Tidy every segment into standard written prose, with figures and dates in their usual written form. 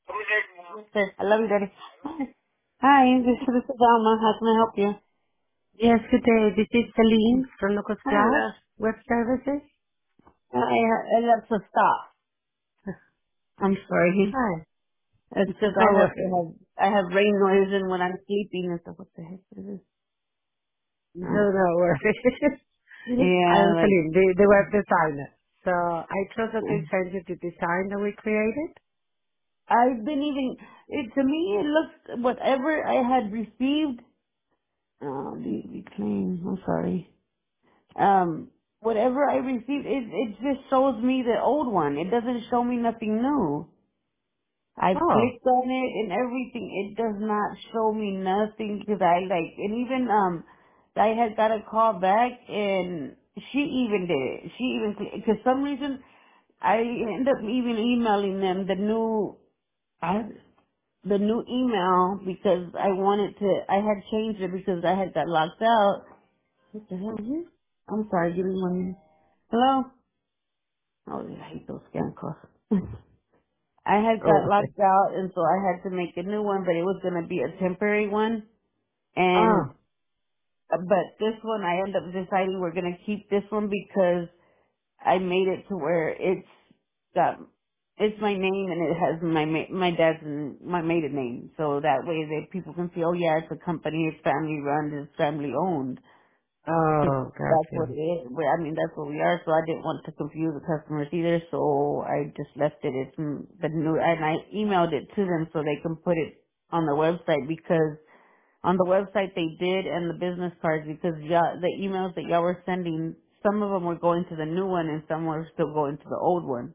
Yes, I love you, Daddy. Hi, this is Alma. How can I help you? Yes, good day. This is Celine from Locust Hi, Glass love. Web Services. I love to stop. I'm sorry. Hi. It's just No worries. I have rain noise and when I'm sleeping and stuff. What the heck is this? No, no worries. I Yeah, am like Celine, the web designer. So I trust that they sent you the design that we created. I've been even. To me, it looks whatever I had received. Oh, the claim. I'm sorry. Whatever I received, it just shows me the old one. It doesn't show me nothing new. I've Oh, clicked on it and everything. It does not show me nothing because and even, I had got a call back and she even did it. She even, because some reason I end up even emailing them I, the new email because I had changed it because I had got locked out. What the hell is this? I'm sorry, give me 1 minute. Hello? Oh, yeah, I hate those scam calls. I had got oh, locked out, and so I had to make a new one, but it was going to be a temporary one. oh, And but this one, I ended up deciding we're going to keep this one because I made it to where got it's my name and it has my dad's and my maiden name, so that way that people can see, oh yeah, it's a company, it's family run, it's family owned. 'Cause oh, that's what gotcha. it is. I mean, that's what we are. So I didn't want to confuse the customers either. So I just left it. It's the new, and I emailed it to them so they can put it on the website because on the website they did and the business cards because the emails that y'all were sending, some of them were going to the new one and some were still going to the old one.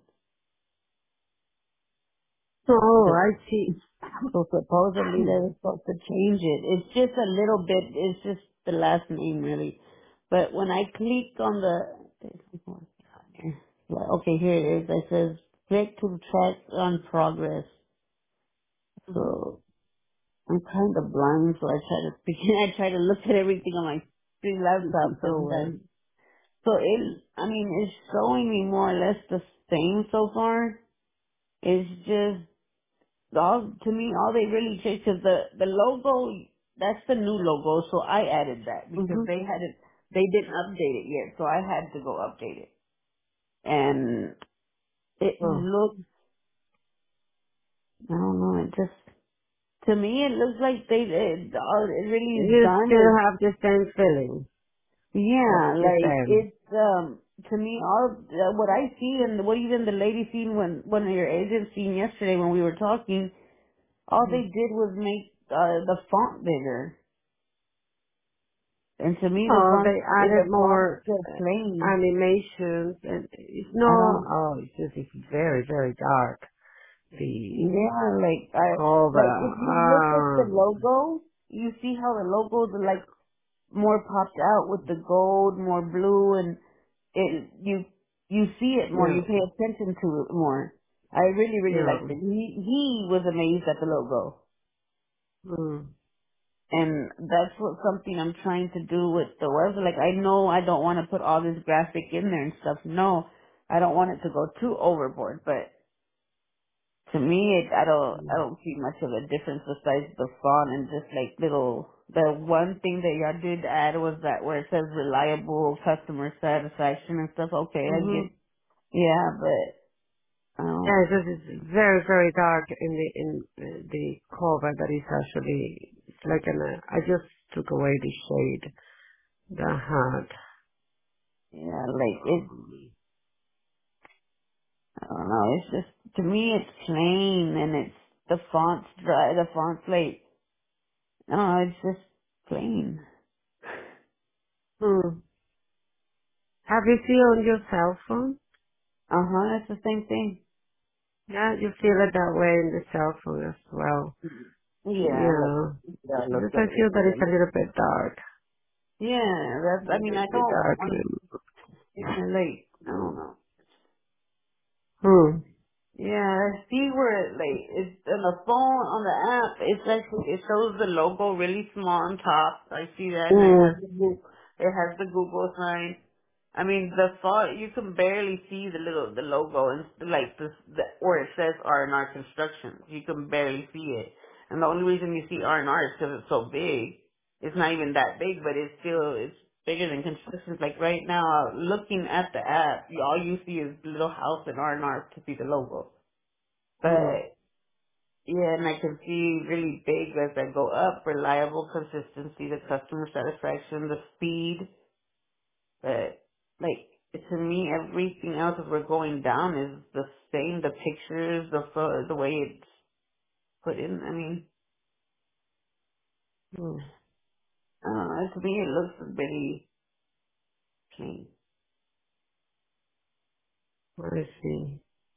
Oh, I see. So supposedly they were supposed to change it. It's just a little bit, it's just the last name really. But when I click on okay, here it is. It says click to track on progress. Mhm. So I'm kind of blind, so I try to I try to look at everything on my screen laptop No sometimes. way. So it's showing me more or less the same so far. It's just to me, all they really changed, because the logo, that's the new logo, so I added that because Mm-hmm. they didn't update it yet, so I had to go update it. And it Oh. looks, I don't know, to me it looks like all it really is You done still is, have the same feeling of yeah, the like same. it's, to me all, what I see and what even the lady seen when, one of your agents seen yesterday when we were talking, all Mm-hmm. they did was make, the font bigger. And to me, Oh, they added the font's more still plain. animations, and it's I no. don't. Oh, it's just it's very very dark. The Yeah, like if cover. you look at the logo, you see how the logos are like more popped out with the gold, more blue, and you see it more. Yeah, You pay attention to it more. I really really yeah. liked it. He was amazed at the logo. Mm, And that's what something I'm trying to do with the website. Like I know I don't want to put all this graphic in there and stuff. No, I don't want it to go too overboard. But to me, I mm, don't see much of a difference besides the font and just like little. The one thing that y'all did add was that where it says reliable customer satisfaction and stuff. Okay, I mm-hmm. get. Yeah, but I Yeah, don't. it's very very dark in the cover. That is actually it's like an. I just took away the shade that had. Yeah, like it. Um, I don't know. It's just to me, it's plain and it's the font's dry. The font's like no, it's just plain. hmm. Have you seen on your cell phone? That's the same thing. Yeah, you feel it that way in the cell phone as well. Yeah, Yeah. I Because looked at I it feel that it's yesterday. a little bit dark. Yeah, A that's. I mean, little I bit don't dark. want to like. I don't know. Hmm. Yeah, I see where it's on the phone on the app. It's actually it shows the logo really small on top. I see that, and Mm. it has the Google sign. I mean, the font, you can barely see the logo and like where it says R&R Construction. You can barely see it. And the only reason you see R&R is because it's so big. It's not even that big, but it's bigger than construction. Like right now, looking at the app, all you see is little house and R&R to see the logo. Mm. But yeah, and I can see really big as I go up, reliable consistency, the customer satisfaction, the speed. But like to me, everything else as we're going down is the same. The pictures, the way it's put in. I mean, Mm. to me it looks very plain. I see.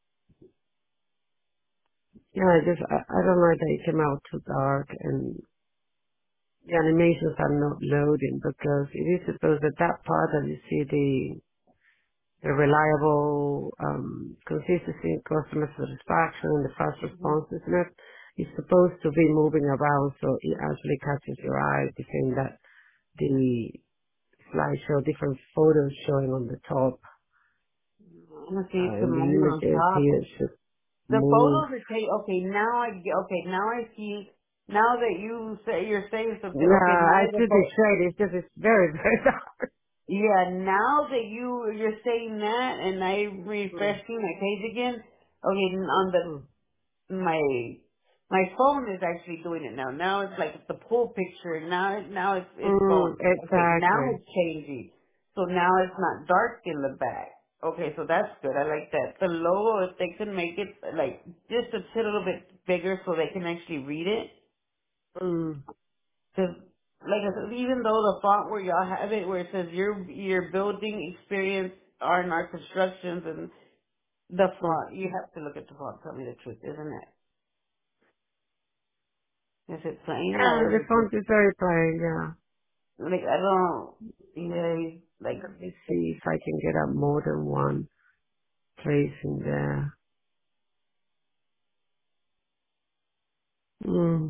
Yeah, I don't like that it came out too dark and the animations are not loading because it is supposed that that part that you see the reliable consistency, customer satisfaction, and the fast Hmm. responsiveness is supposed to be moving around so it actually catches your eye, the same that the slideshow, different photos showing on the top, Honestly, to and the move on images top. here should The move. photos are take. Okay, now I get. Okay, now I see. Now that you're saying something. Okay, Nah, I now the see the shade, it's just, it's very, very dark. yeah. Now that you're saying that, and I Mm, refreshing my page again. Okay, on the mm, my my phone is actually doing it now. Now it's like the full picture. Now it's going. Okay, now exactly. it's changing. So now it's not dark in the back. Okay, so that's good. I like that. The logo, if they can make it like just a little bit bigger so they can actually read it. Mm, Cause like I said, even though the font where y'all have it, where it says your building experience R&R constructions and the mm. font, you have to look at the font. Tell me the truth, isn't it? Is it plain Yeah, or is the it just font is very plain, yeah. like I don't like Let me see if I can get up more than one place in there. Mm.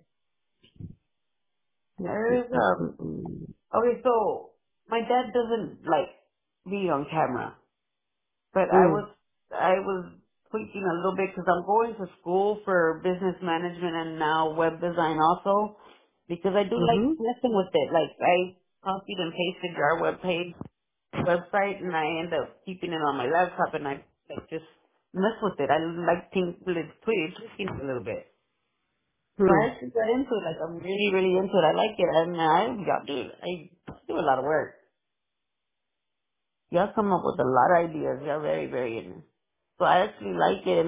there is Mm. okay, so my dad doesn't like be on camera. But Mm. I was tweaking a little bit because I'm going to school for business management and now web design also because I do like Mm-hmm. messing with it. Like I copied and pasted our website and I end up keeping it on my laptop and I like just mess with it. I like tweaking it a little bit. So Mm. I actually got into it. Like I'm really, really into it. I like it. And I do a lot of work. Y'all come up with a lot of ideas. Y'all very, very in. So I actually like it, and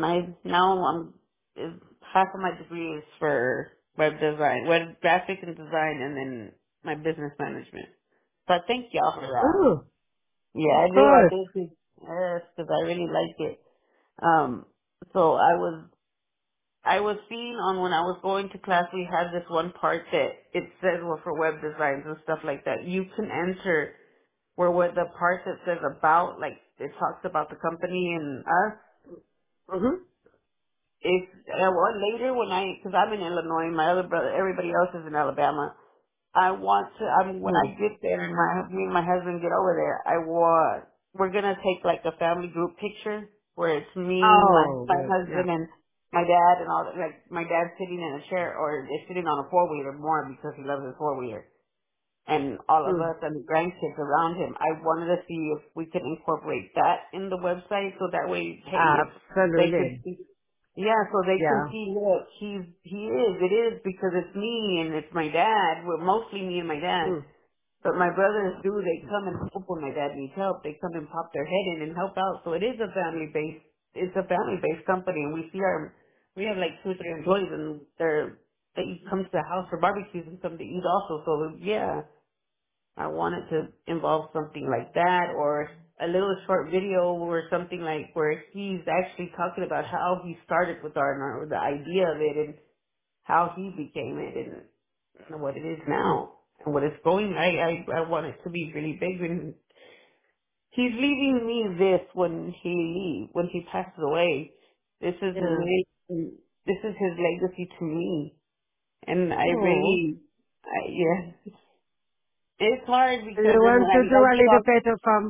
half of my degree is for web design, web graphic and design, and then my business management. So I thank y'all for that. Oh, Yeah, of I course. do think yes, because I really like it. Um, so I was seeing on when I was going to class, we had this one part that it says well for web designs and stuff like that. You can enter where with the part that says about, like it talks about the company and us. Mm-hmm. If well, later when because I'm in Illinois, my other brother, everybody else is in Alabama. I want to. When I Mm. get there and me and my husband get over there, we're gonna take like a family group picture where it's me, Oh, my good. Yeah. husband, and my dad, and all that. Like my dad sitting in a chair or is sitting on a four wheeler more because he loves his four wheeler and all of Mm. us and the grandkids around him. I wanted to see if we could incorporate that in the website so that way, hey, if they could Absolutely. see, yeah, so they can Yeah. see, look, it is because it's me and it's my dad. Well, mostly me and my dad. Mm. But my brothers they come and help when my dad needs help. They come and pop their head in and help out. So it is it's a family-based company and we have like 2 or 3 employees and they come to the house for barbecues and come to eat also. So yeah, I wanted to involve something like that or a little short video or something like where he's actually talking about how he started with art or the idea of it and how he became it and what it is now and what it's going. I want it to be really big and he's leaving me this when he passes away. This is Yeah. this is his legacy to me and I Oh. really yeah. It's hard Do you because then want when I to do like a it little all bit of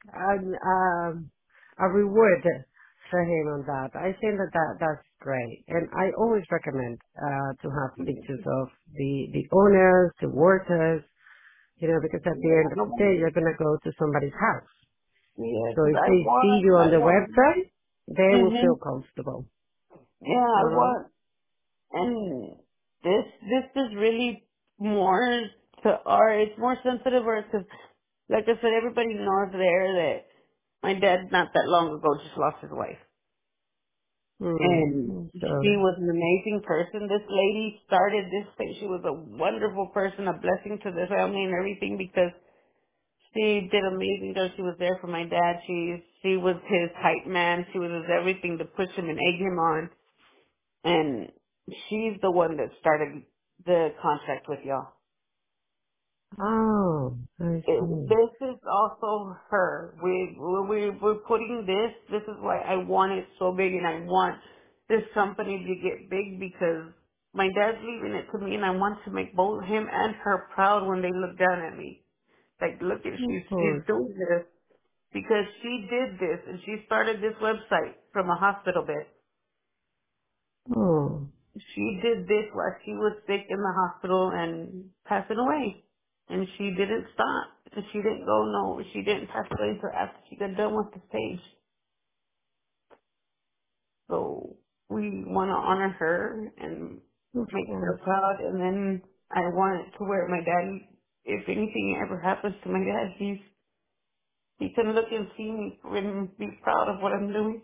a reward for him on that. I think that's great, and I always recommend to have pictures of the owners, the workers, because at the end of the day, you're gonna go to somebody's house. Yeah, So because if they see you on I the want, website, they will hmm feel comfortable. yeah, I Uh-huh. want, and this is really more to our, it's more sensitive or because, like I said, everybody knows there that my dad not that long ago just lost his wife. And I'm she sorry. was an amazing person. This lady started this thing. She was a wonderful person, a blessing to the family and everything because she did amazing things. She was there for my dad. She was his hype man. She was his everything to push him and egg him on. And she's the one that started the contract with y'all. Oh, I see. This is also her. We're putting this. This is why I want it so big, and I want this company to get big because my dad's leaving it to me, and I want to make both him and her proud when they look down at me. Like, look at Of she's course. doing this because she did this, and she started this website from a hospital bed. Oh, She did this while she was sick in the hospital and passing away. And she didn't stop. And she didn't go no, she didn't pass away until after she got done with the stage. So we want to honor her and of make her course. proud. And then I want it to where my dad, if anything ever happens to my dad, he can look and see me and be proud of what I'm doing.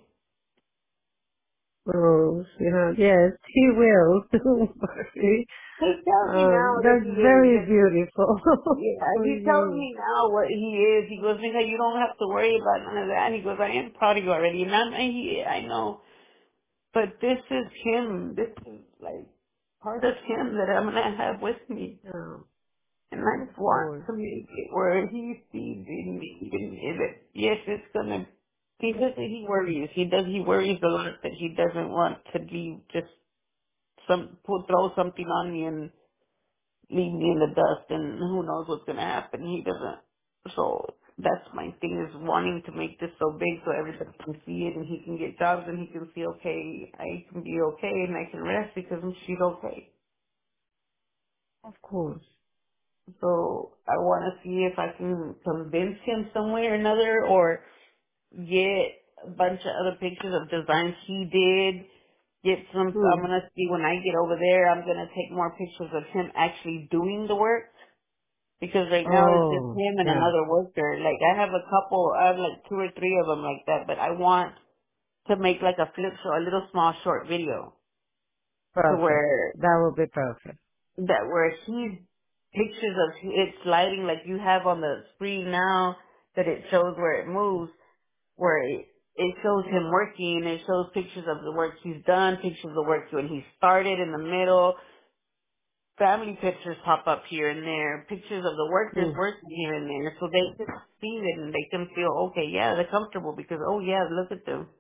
Oh, yes, he will. Don't worry. He tells me now that he That's is. very beautiful Yeah, for he tells you. me now what he is. He goes, Mika, you don't have to worry about none of that. He goes, I am proud of you already. I know. But this is him. This is like part of him that I'm going to have with me. Oh, And I of just want course. to make it where he sees in me. Even if it, yes, it's going to, he worries. He worries a lot that he doesn't want to be just throw something on me and leave me in the dust and who knows what's gonna happen. He doesn't. So that's my thing is wanting to make this so big so everybody can see it and he can get jobs and he can see okay, I can be okay and I can rest because she's okay. Of course. So I want to see if I can convince him some way or another or get a bunch of other pictures of designs he did. Get some, I'm Hmm. going to see when I get over there, I'm going to take more pictures of him actually doing the work because right now it's just Oh, him and yeah. another worker. Like I have a couple, I have like two or three of them like that, but I want to make like a flip show, a little small short video to Perfect. where That will be perfect. where he's pictures of it sliding like you have on the screen now that it shows where it moves, where it shows him working, it shows pictures of the work he's done, pictures of the work when he started in the middle, family pictures pop up here and there, pictures of the workers Hmm. working here and there, so they can see it and they can feel, okay, yeah, they're comfortable because, oh yeah, look at them.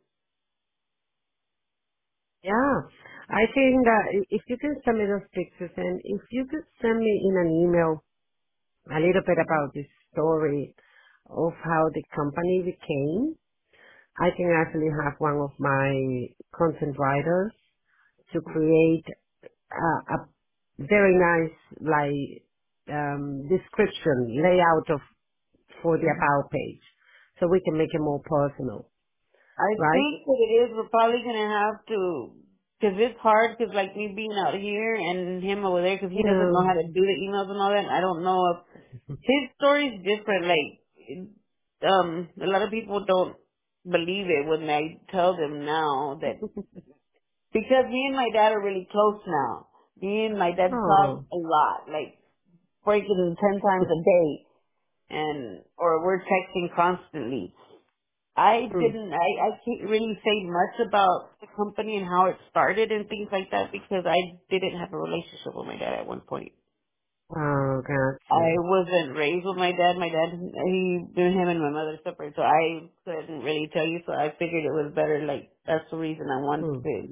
Yeah. I think that if you can send me those pictures and if you could send me in an email a little bit about the story of how the company became, I can actually have one of my content writers to create a very nice description layout of for the about page, so we can make it more personal, I right? think that it is, we're probably going to have to, because it's hard, because like me being out here and him over there, because he doesn't Yeah. know how to do the emails and all that, and I don't know if his story's different, like, a lot of people don't believe it when I tell them now that because me and my dad are really close now. Me and my dad talk Oh. a lot, like breaking 10 times a day, and or we're texting constantly. Hmm. I can't really say much about the company and how it started and things like that because I didn't have a relationship with my dad at one point. Oh, I gotcha. wasn't raised with my dad. Him and my mother separated, so I couldn't really tell you. So I figured it was better. Like that's the reason I wanted Hmm. to.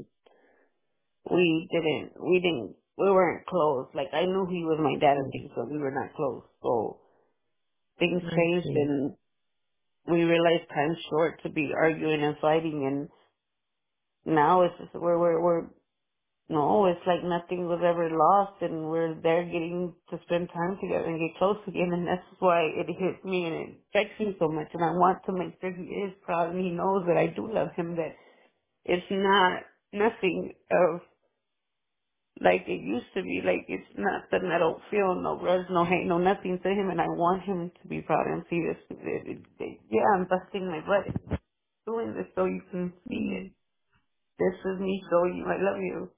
We weren't close. Like I knew he was my dad and Hmm. things, so we were not close. So things I changed see. and we realized time's short to be arguing and fighting, and now it's just we're no, it's like nothing was ever lost, and we're there getting to spend time together and get close again, and that's why it hits me and it affects me so much, and I want to make sure he is proud and he knows that I do love him, that it's not nothing of like it used to be. Like it's not that I don't feel no grudge, no hate, no nothing to him, and I want him to be proud and see this. Yeah, I'm busting my butt doing this so you can see it. This is me showing you I love you.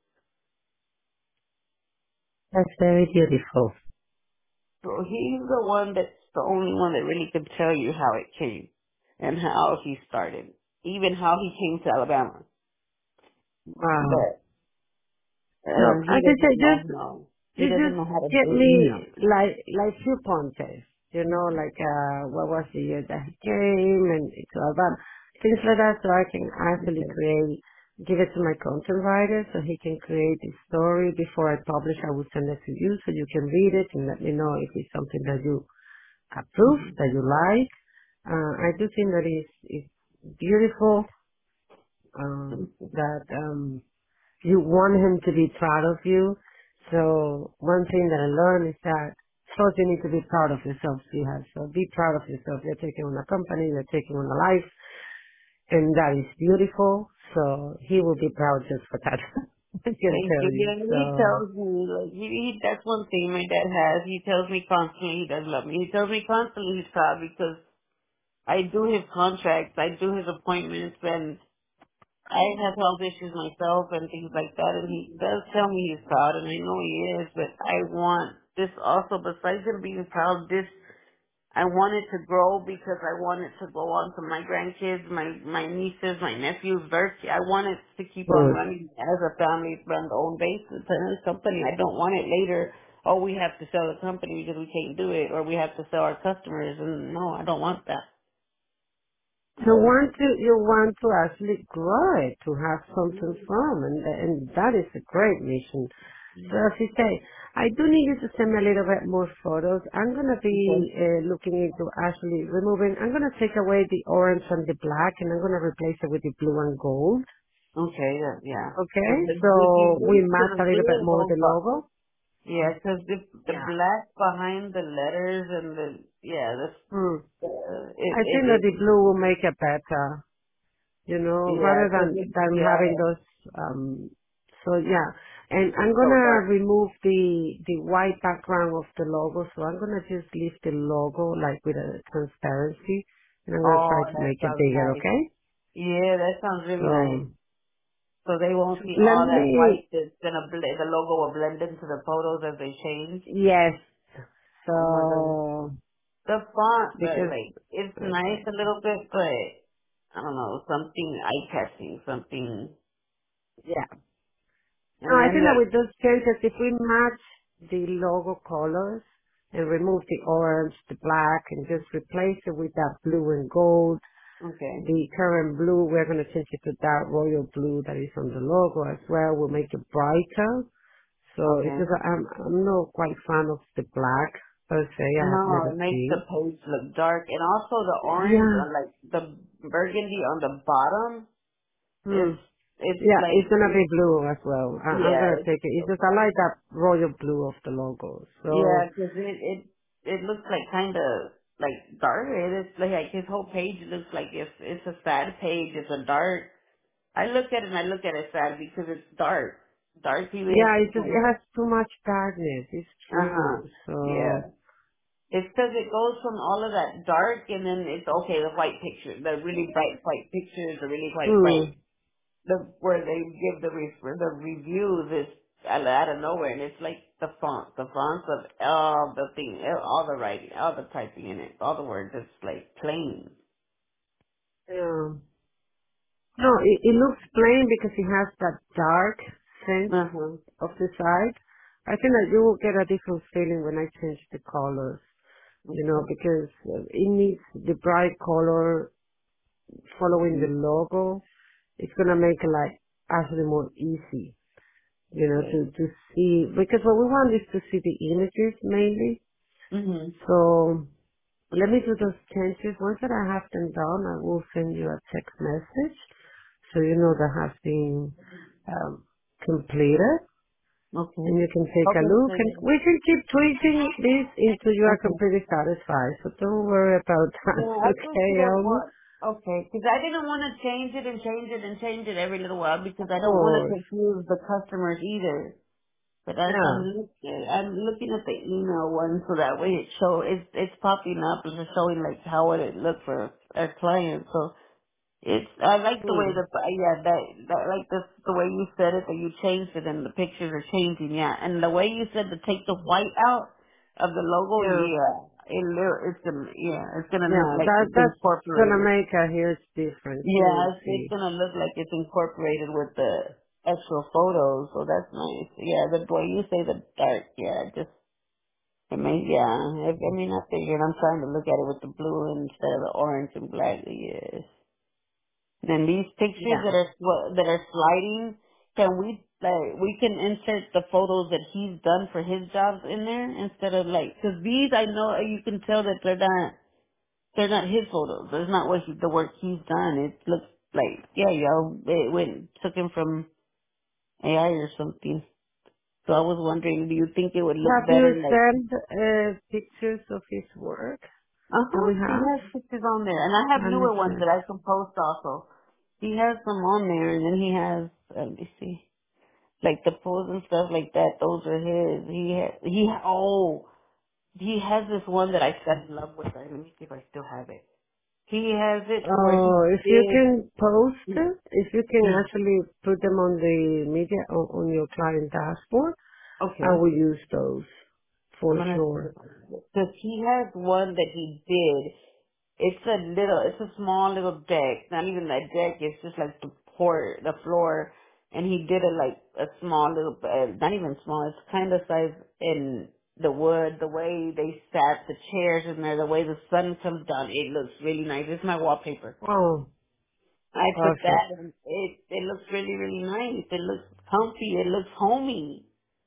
That's very beautiful. So he's the one that's the only one that really could tell you how it came and how he started, even how he came to Alabama. Wow. But No, he as I said, doesn't know how. He you doesn't just know how to get do it. me like few pontes, like what was the year that he came and to Alabama, things like that, so I can actually Okay. give it to my content writer so he can create a story before I publish. I will send it to you so you can read it and let me know if it's something that you approve, Hmm. that you like. I do think that it's beautiful, that you want him to be proud of you. So one thing that I learned is that first you need to be proud of yourself, sweetheart. So be proud of yourself. You're taking on a company, you're taking on a life, and that is beautiful. So he will be proud just for that. I can Thank tell you. you. Yeah, and he So, tells me, like, that's one thing my dad has. He tells me constantly he does love me. He tells me constantly he's proud because I do his contracts, I do his appointments, and I have health issues myself and things like that, and he does tell me he's proud, and I know he is, but I want this also, besides him being proud, this, I want it to grow because I want it to go on to my grandkids, my nieces, my nephews, their, I want it to keep on good. running as a family run own basis, parent company. I don't want it later, oh, we have to sell the company because we can't do it, or we have to sell our customers, and no, I don't want that. You want to actually grow it, to have something from, and that is a great mission. So as you say, I do need you to send me a little bit more photos. I'm gonna Okay. be looking into actually removing. I'm gonna take away the orange and the black, and I'm gonna replace it with the blue and gold. Okay, yeah. Okay, Because if you so we move to match the a little blue bit and more the gold box, logo. yeah, because the Yeah. black behind the letters and the yeah, Hmm. it I think that it the blue will make it better. yeah, rather because than having those, so yeah. And I'm it's so gonna dark. remove the white background of the logo, so I'm gonna just leave the logo like with a transparency, and I'm gonna try Oh, to that make it sounds bigger, nice. okay? Yeah, that sounds really nice. So, So they won't see let all that white me, that's gonna the logo will blend into the photos as they change. yes, Oh my god, so, the font, but because, like it's nice okay, a little bit, but I don't know, something eye catching, something, yeah. No, and I then think that like with those changes, if we match the logo colors and remove the orange, the black, and just replace it with that blue and gold, okay. the current blue, we're going to change it to that royal blue that is on the logo as well. We'll make it brighter. So it's Okay. just, I'm not quite fan of the black per se. I have No, never it makes the been. page look dark, and also the orange, Yeah. like the burgundy on the bottom, Hmm. is it's Yeah, like it's gonna be blue as well. I'm yeah, gonna it's take it. It's so just I dark. like that royal blue of the logo. So Yeah, because it looks like kind of like dark. It is like his whole page looks like it's a sad page. It's a dark. I look at it and I look at it sad because it's dark. Dark people. yeah, it's just, it has too much darkness. It's Uh huh. true. So Yeah. It's because it goes from all of that dark and then it's okay, the white picture, the really bright white pictures, the really hmm. bright, where they give the reviews is out of nowhere and it's like the fonts of all the thing, all the writing, all the typing in it, all the words, it's like plain. Yeah. No, it looks plain because it has that dark sense Uh huh. of the side. I think that you will get a different feeling when I change the colors, Okay. because it needs the bright color following the Mhm. logo. It's gonna make it like actually more easy, Okay. to see, because what we want is to see the images mainly. Mhm. So Let me do those changes. Once that I have them done, I will send you a text message so you know that has been completed. Okay. And you can take a Okay, look so and we can keep tweaking this until you are okay. completely satisfied. So don't worry about that, Yeah, I just okay, didn't Alma? want. Okay, because I didn't want to change it and change it and change it every little while because Of I don't want to course. confuse the customers either. But as Yeah. I'm looking at the email one so that way it's popping up and it's showing like how would it look for our clients. So I like the way Hmm. that like the way you said it, that you changed it and the pictures are changing, yeah. And the way you said to take the white out of the logo, Yeah. yeah. It's gonna look Yeah, like it's that's gonna incorporated. make a huge difference. You Yeah, will it's see. gonna look like it's incorporated with the actual photos, so that's nice. Yeah, the way you say the dark, yeah, just it may, yeah. I mean, I figured I'm trying to look at it with the blue instead of the orange and black. Yes. Then these pictures Yeah. that are sliding, can we can insert the photos that he's done for his jobs in there instead of like, cause these I know you can tell that they're not his photos. There's not the work he's done. It looks like, yeah, it took him from AI or something. So I was wondering, do you think it would look Have you better like, sent pictures of his work that we he have? has pictures on there. And I have Let me newer ones check. that I can post also. He has some on there and then he has, let me see. Like the pose and stuff like that, those are his. He has this one that I fell in love with. Let me see if I still have it. He has it where he Oh, if you did, can post it, if you can he, actually put them on the media, on your client dashboard, I okay, will use those I'm for gonna, sure. because he has one that he did. It's a small little deck. Not even that deck. It's just like the floor. And he did it like a small little, not even small. It's kind of size in the wood, the way they sat the chairs in there, the way the sun comes down. It looks really nice. It's my wallpaper. Oh, I put that perfect. and it looks really, really nice. It looks comfy. It looks homey.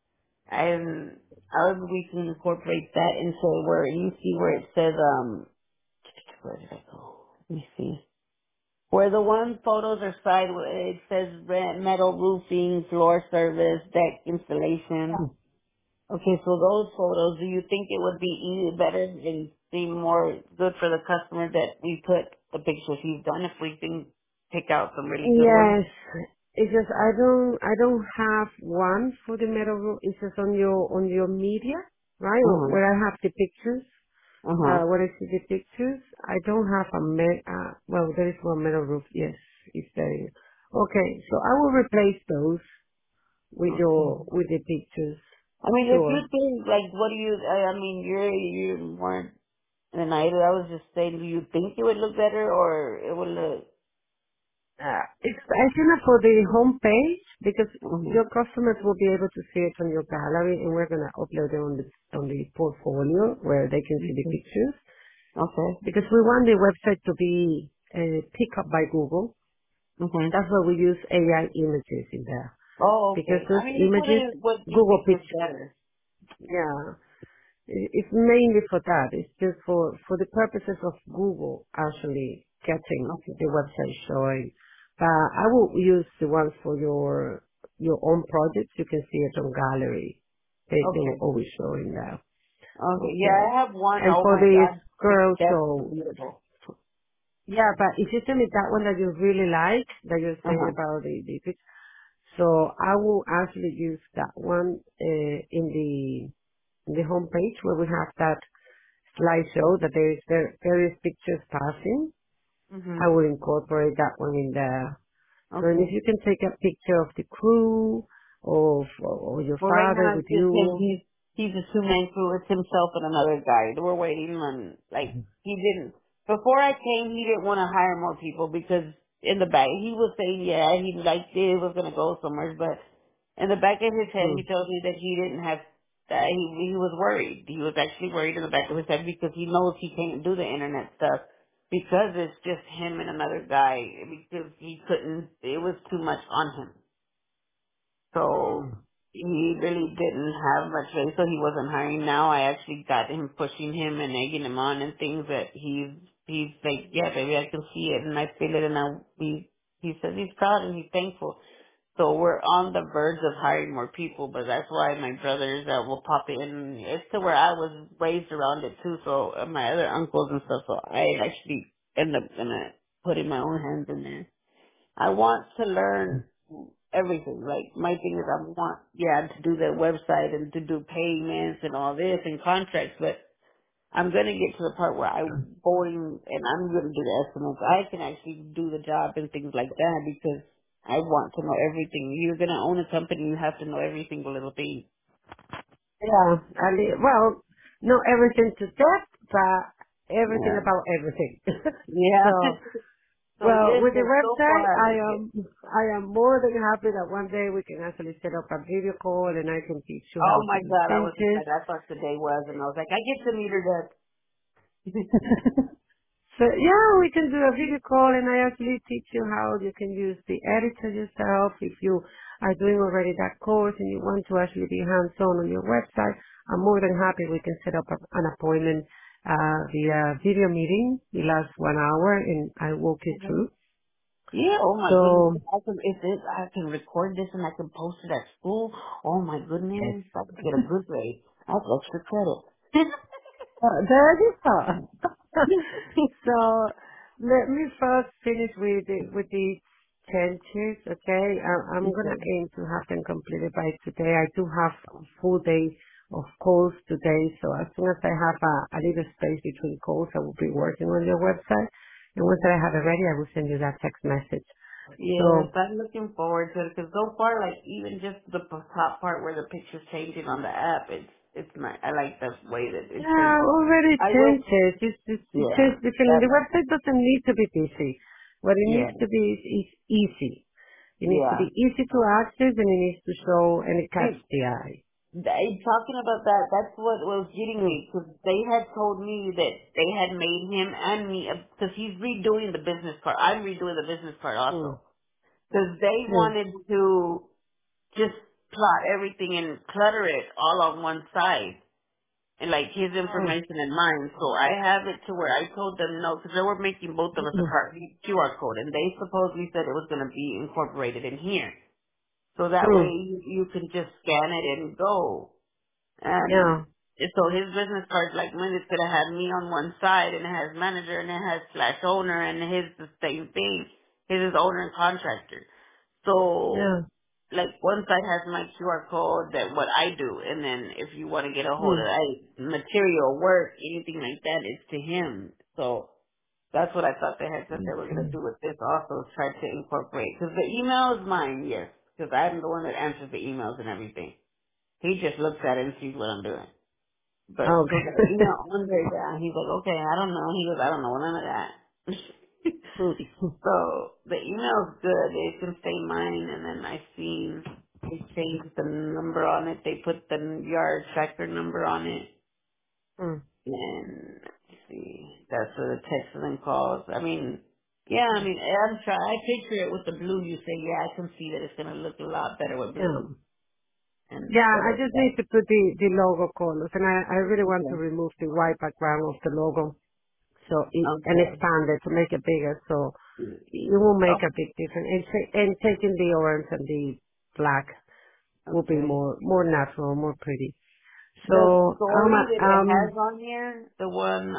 And we can incorporate that into where you see where it says, where did I go? Let me see. Where the one photos are sideways, it says metal roofing, floor service, deck installation. Okay, so those photos, do you think it would be better and seem more good for the customer that we put the pictures he's done if we can pick out some really good ones? Yes, it's just I don't have one for the metal roof. It's just on your media, right? Uh-huh. Where I have the pictures. Uh-huh. Where I see the pictures, I don't have well, there is one metal roof. Yes, it's there. Okay, so I will replace those with Okay. with the pictures. I mean, if you Sure. think, like, what do you, I mean, you're more than I do. I was just saying, do you think it would look better or it would look, It's I think that for the home page because uh-huh. your customers will be able to see it on your gallery, and we're gonna upload it on the portfolio where they can see the Okay. pictures. Okay. Because we want the website to be picked up by Google. Okay. That's why we use AI images in there. Oh, Because okay. I those mean, he put images, in what he Google thinks is Pictures, better. yeah, it's mainly for that. It's just for the purposes of Google actually getting Okay. the website showing. But I will use the ones for your own projects. You can see it on gallery. They will Okay. always show in there. Okay. Yeah, Okay. I have one. And Oh for my the God. scroll That's show, beautiful. yeah, but if you tell me that one that you really like, that you're saying Uh-huh. about the picture, so I will actually use that one in the homepage where we have that slideshow that there is various pictures passing. Mhm. I will incorporate that one in there. So and if Okay. you can take a picture of the crew or your Well, right father now with it's just him. you. He's a two-man crew. It's himself and another guy. We're waiting on, like, he didn't, before I came, he didn't want to hire more people because in the back, he was saying, yeah, he liked it, was going to go somewhere, but in the back of his head, Hmm. he told me that he didn't have, that he was worried. He was actually worried in the back of his head because he knows he can't do the internet stuff because it's just him and another guy because he couldn't, it was too much on him. So Hmm. he really didn't have much say, so he wasn't hiring. Now I actually got him pushing him and egging him on and things that he's like, yeah, baby, I can see it and I feel it, and he says he's proud and he's thankful. So we're on the verge of hiring more people, but that's why my brothers will pop in. It's to where I was raised around it too, so my other uncles and stuff. So I actually end up gonna putting my own hands in there. I want to learn everything. Like my thing is I want to do their website and to do payments and all this and contracts, but I'm gonna get to the part where I'm going and I'm gonna do the estimates. I can actually do the job and things like that because I want to know everything. You're gonna own a company, you have to know every single little thing. Yeah, I mean, well, not everything to death, but everything Yeah. about everything. Yeah. So, So well, with the listen, so website, far I like it. I am more than happy that one day we can actually set up a video call and I can teach you Oh how to my do god, I was changes. excited. I thought today was and I was like, I get to meet her that. So yeah, we can do a video call and I actually teach you how you can use the editor yourself. If you are doing already that course and you want to actually be hands-on on your website, I'm more than happy we can set up an appointment via video meeting. It lasts 1 hour and I walk you through. Yeah, oh my goodness. So I can record this and I can post it at school. Oh my yes. goodness. I could get a good grade. That's extra credit. There you go. So let me first finish with the changes, okay? I'm gonna Okay. aim to have them completed by today. I do have a full day of calls today, so as soon as I have a little space between calls, I will be working on your website. And once I have it ready, I will send you that text message. Yes, So I'm looking forward to it because so far, like even just the top part where the picture's changing on the app, it's not. I like the way that it yeah, changed. already I will. changes. It Yeah. changes differently. That. The website doesn't need to be busy. What it Yeah. needs to be is easy. It needs to Yeah. be easy to access and it needs to show and it catch See, the eye. talking about that, that's what was getting Mm, me because they had told me that they had made him and me because he's redoing the business part. I'm redoing the business part mm, also because they mm, wanted to just plot everything and clutter it all on one side and like his mm, information and mine. So I have it to where I told them no because they were making both of us a mm, QR code and they supposedly said it was going to be incorporated in here. So that way mm. you can just scan it and go. And Yeah. so his business card, like mine, it's gonna have me on one side, and it has manager, and it has slash owner, and his the same thing. His is owner and contractor. So, Yeah. like one side has my QR code that what I do, and then if you want to get a hold of Mm. material, work, anything like that, it's to him. So that's what I thought they had said they were gonna Okay. do with this also, try to incorporate. Because the email is mine, yes, because I'm the one that answers the emails and everything. He just looks at it and sees what I'm doing. But so Okay. the email under that, he's like, okay, I don't know. He goes, I don't know none of that. Mm, So the email's good. It can stay mine, and then I seen they changed the number on it. They put the yard tracker number on it, mm. and let's see, that's for the texts and calls. I mean, yeah, I mean, I'm try. I picture it with the blue. You say, yeah, I can see that it's gonna look a lot better with Yeah. blue. And Yeah, I so just need that's to put the logo colors and I really want to okay. remove the white background of the logo. So and Okay. expand it to make it bigger. So it will make Oh, a big difference. And taking the orange and the black will be okay. more natural, more pretty. The So story that it has on here, the one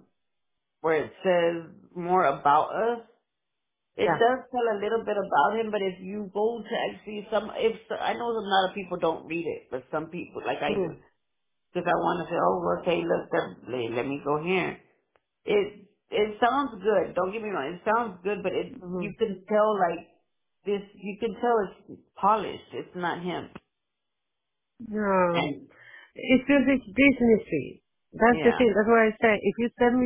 where it says more about us, it yeah. does tell a little bit about him. But if you go to actually if I know a lot of people don't read it, but some people like I do, Mm, because I want to say, oh, okay, look, let me go here. It sounds good. Don't get me wrong, it sounds good, but hmm you can tell like this. You can tell it's polished. It's not him. No, And it's just it's businessy. That's the yeah. thing. That's why I say if you send me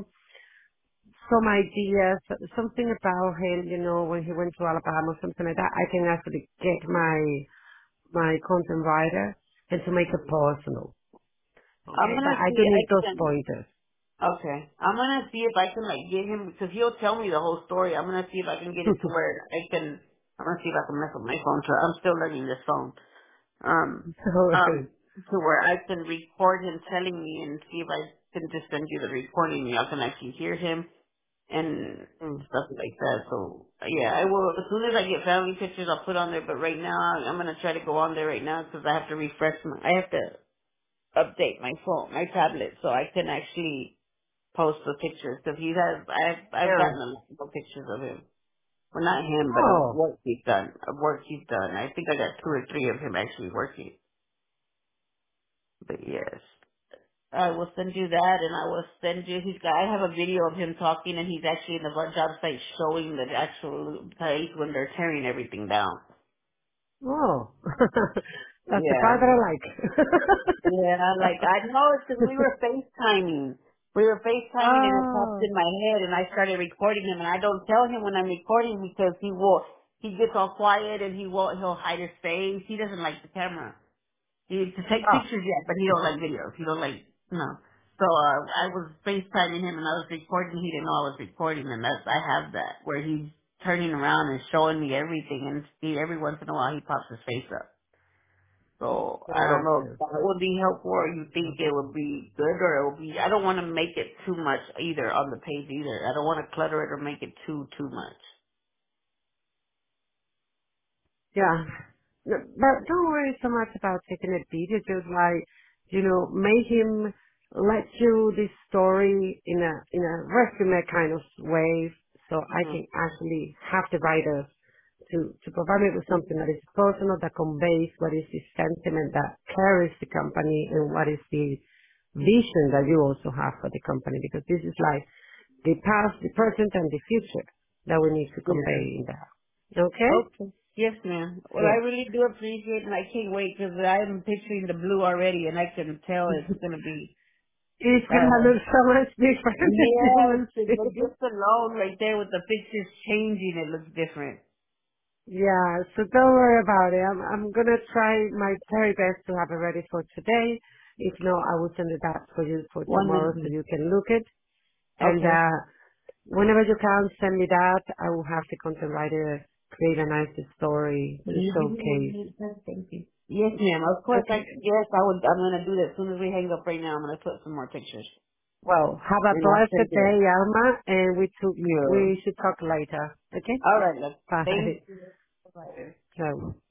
some ideas, something about him, when he went to Alabama, something like that, I can actually get my content writer and to make it personal. I'm Okay, but gonna I see. do I need those can. pointers. Okay. I'm gonna see if I can like get him because he'll tell me the whole story. I'm gonna see if I can get it to where I can. I'm gonna see if I can mess with my phone. I'm still learning this phone. Um, So, to where I can record him telling me and see if I can just send you the recording. Y'all can actually hear him and mm. stuff like that. So yeah, I will. As soon as I get family pictures, I'll put on there. But right now, I'm gonna try to go on there right now because I have to refresh my. I have to update my phone, my tablet, so I can actually post the pictures because he has. I've Yeah. gotten a lot of pictures of him. Well, not him, but of Oh, work he's done. Of work he's done. I think I got 2 or 3 of him actually working. But yes. I will send you that, and I will send you. I have a video of him talking, and he's actually in the job site showing the actual place when they're tearing everything down. oh. That's the part Yeah, that I like. yeah. Like I know it's because we were FaceTiming. We were FaceTiming, and it popped Oh, in my head, and I started recording him. And I don't tell him when I'm recording because he will. He gets all quiet, and he won't. He'll hide his face. He doesn't like the camera. He to take oh, pictures yet, but he don't like videos. He don't like no. So I was FaceTiming him and I was recording. He didn't know I was recording, and that's I have that where he's turning around and showing me everything, and he, every once in a while he pops his face up. So I don't know if gotcha. that would be helpful, or you think it would be good, or it would be. I don't want to make it too much either on the page either. I don't want to clutter it or make it too much. Yeah. No, but don't worry so much about taking a video. Just like, make him let you this story in a resume kind of way, so I Mhm. can actually have the writer to provide me with something that is personal, that conveys what is the sentiment that carries the company and what is the vision that you also have for the company, because this is like the past, the present, and the future that we need to Yeah. convey in that. Okay? Okay. Yes, ma'am. Well, I Yeah. really do appreciate it, and I can't wait because I'm picturing the blue already, and I can tell it's going to be. It's gonna look so much different than you Yes, will but see. just alone right there with the pictures changing, it looks different. Yeah, so don't worry about it. I'm gonna try my very best to have it ready for today. If not, I will send it back for you for tomorrow so Wonderful. you can look it. And Okay. whenever you can send me that, I will have the content writer create a nice story Will to you give me a showcase. minute, sir? Thank you. Yes, ma'am. Of course, Okay. yes, I would. I'm going to do that as soon as we hang up right now. I'm going to put some more pictures, Well, have a and I'll send blessed day, it. Alma, and Yeah. we should talk later. Okay? All right, love. Bye. Thank you. Bye. Ciao.